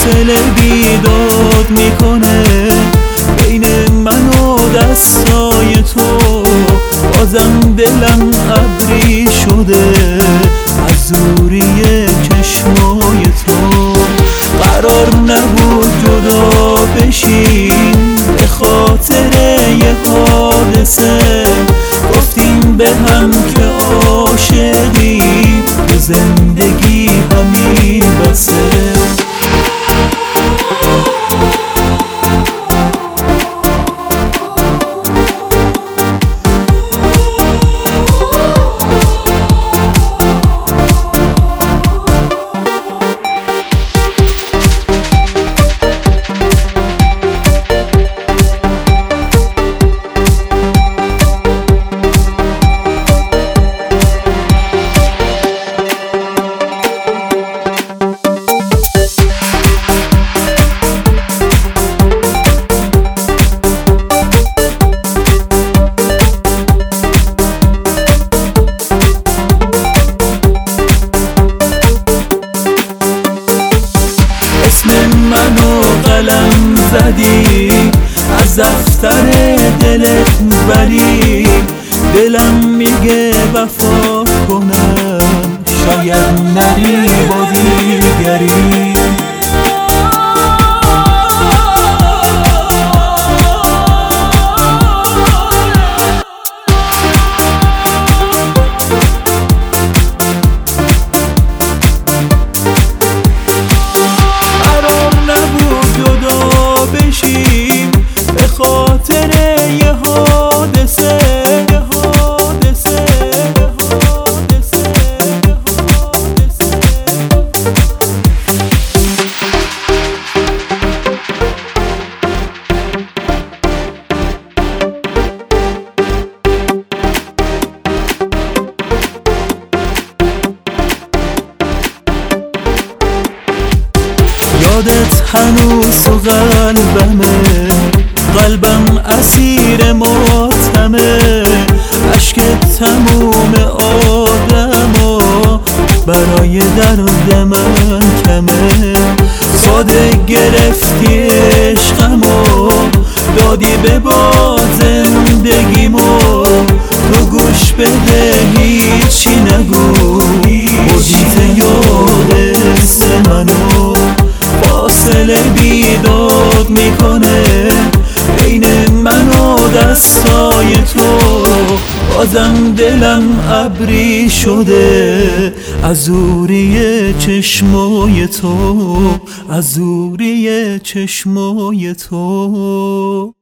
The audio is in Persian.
فاصله بیداد میکنه بین من و دستای تو. بازم دلم ابری شده از دوری چشمای تو. قرار نبود جدا بشیم به خاطر یه حادثه. گفتیم به هم که عاشقیم به زندگی همین بسه. منو قلم زدی از دفتر دلت بری. دلم میگه وفا کنم شاید نری با دیگری. یادت هنوز تو قلبمه، قلبم اسیر ماتمه. عشقت تموم آدمو برای درد من کمه. ساده گرفتی عشقمو دادی به با زندگیمو. تو گوش بده هیچی نگو بودیت یاد حس منو. فاصله بیداد میکنه بین من و دستای تو. بازم دلم ابری شده از دوری چشمای تو، از دوری چشمای تو.